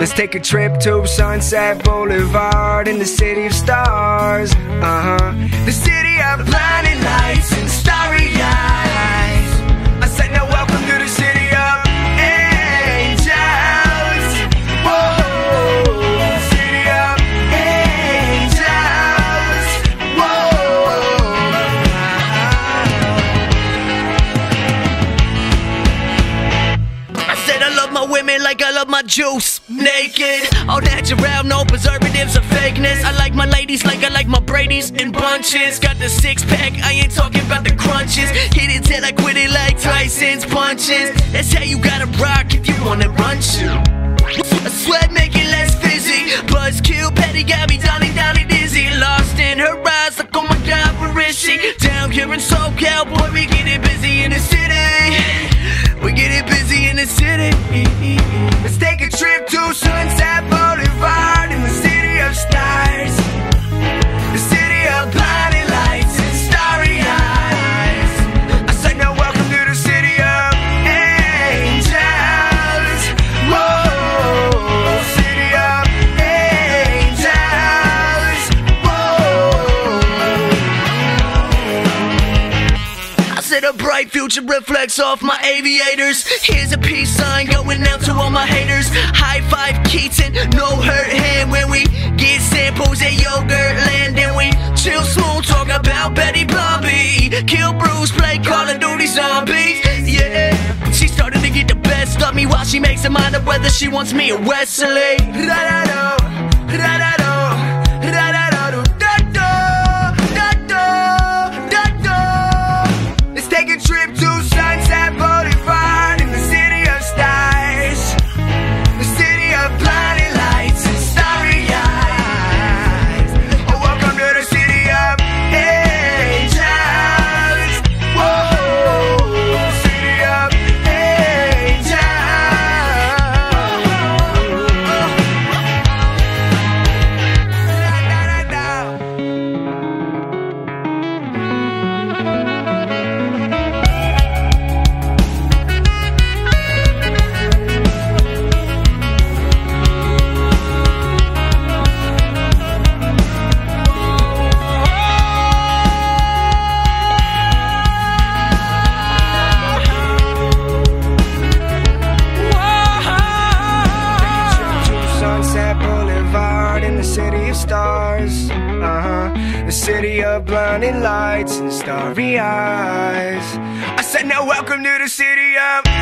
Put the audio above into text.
Let's take a trip to Sunset Boulevard in the city of stars. The city of blinding lights and starry eyes. I said now welcome to the city of angels. Whoa, city of angels. Whoa. I said I love my women like I love my juice. Naked, all natural, no preservatives or fakeness. I like my ladies like I like my Brady's in bunches. Got the six pack, I ain't talking about the crunches. Hit it till I quit it like Tyson's punches. That's how you gotta rock if you wanna run shit. A sweat make it less fizzy. Buzzkill Petty got me Donnie dizzy. Lost in her eyes like oh my god, where is she? Down here in SoCal, boy we get it busy in the city. We get it busy in the city. Let's take a trip to Sunset Boulevard in the city of stars. The city of blinding lights and starry eyes. I said now welcome to the city of angels. Whoa, city of angels. Whoa. I said a bright future reflects off my aviators. Here's a peace sign going out to all my haters. High five Keaton, no hurt hand when we get samples at Yogurt Land. And we chill smooth, talk about Betty Blobby. Kill Bruce, play Call of Duty Zombies. Yeah, she started to get the best of me while she makes her mind up whether she wants me or Wesley. Ra-da-do, ra-da-do, ra-da-do, da-do, da-do, da-do. Let's take a trip to Sunset Boulevard in the city of stars. The city of blinding lights and starry eyes. Oh, welcome to the city of angels. Whoa, city of angels. Sunset Boulevard in the city of stars. The city of blinding lights and starry eyes. I said now welcome to the city of